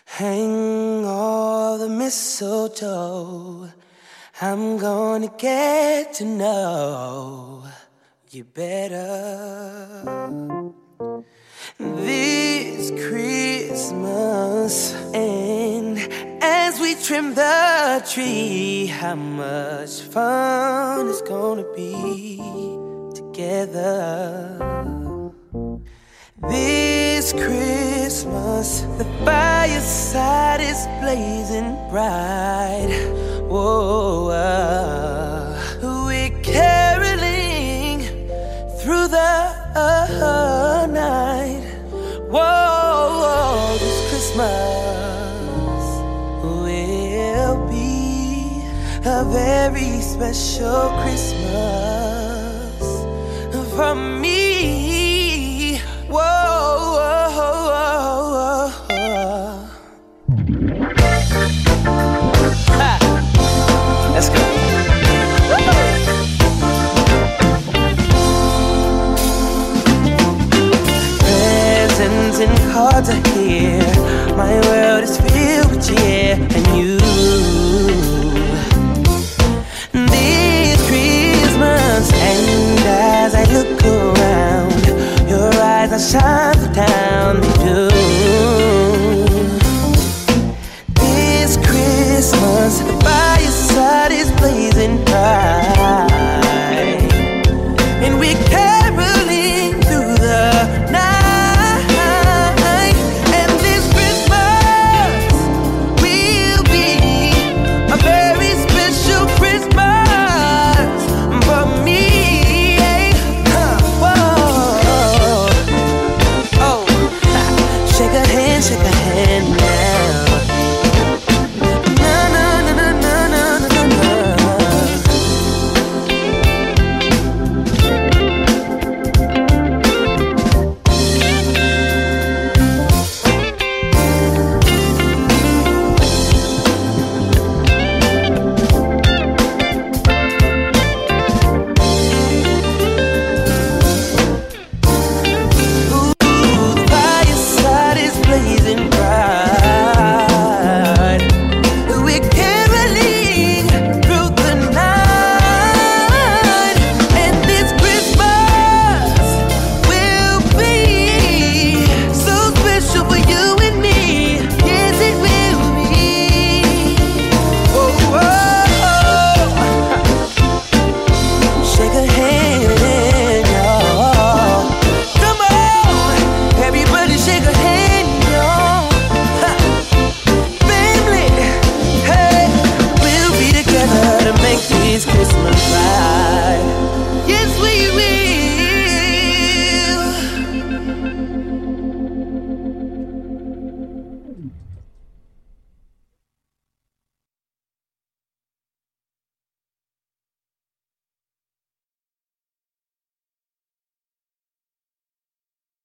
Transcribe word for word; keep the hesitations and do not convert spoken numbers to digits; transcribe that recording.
Hang all the mistletoe. I'm gonna get to know you better this Christmas. And as we trim the tree, how much fun it's gonna be together. This Christmas, the fireside is blazing bright. Whoa, uh, we're caroling through the uh, night. Whoa, this Christmas will be a very special Christmas for me.